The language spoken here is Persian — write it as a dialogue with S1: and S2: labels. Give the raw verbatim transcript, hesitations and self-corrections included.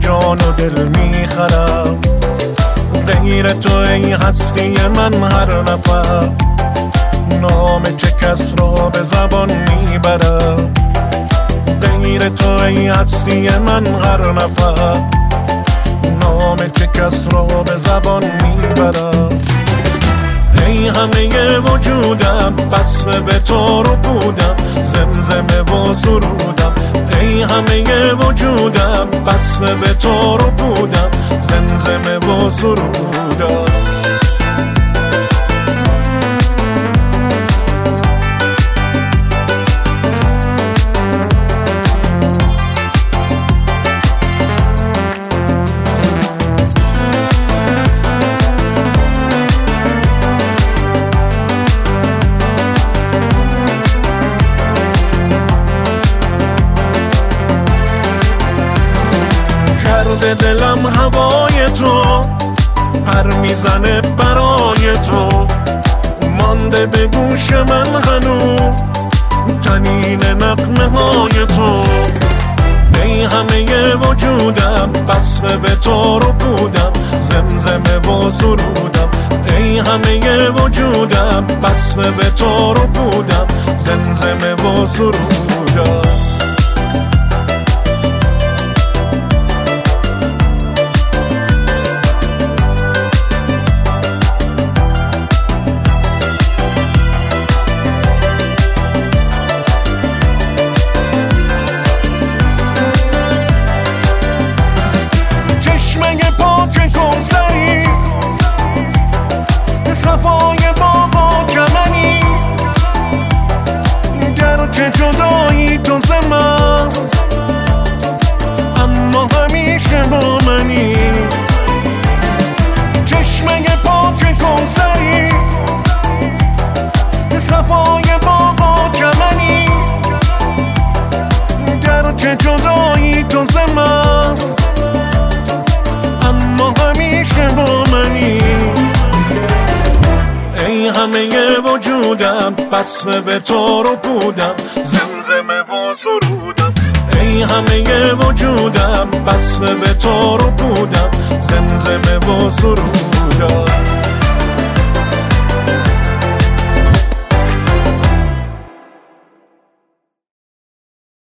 S1: جان و دل میخرم، غیر تو ای هستی من هر نفر، نام چه کس را به زبان میبرم، غیر تو ای هستی من هر نفر، نام چه کس را به زبان میبرم. ای همه وجودم بسته به تو رو بودم، زمزمه و سرودم. ای همه وجودم بسته به تو رو بودم، زمزمه و سرودم. کرده دلم هوای تو، پر میزنه برای تو، مانده به گوش من هنوز تنین نغمه های تو. ای همه وجودم بسته به تو رو بودم، زمزمه و سرودم. ای همه وجودم بسته به تو رو بودم، زمزمه و سرودم. صفای باغ و چمنی، گرچه جدایی تو ز من، اما همیشه با منی. چشمه پاک کوثری، صفای باغ و چمنی، گرچه جدایی تو ز من، اما همیشه با منی. ای همه وجودم بسته به تو رو بودم، زمزمه و سرودم. ای همه وجودم بسته به تو رو بودم، زمزمه و سرودم.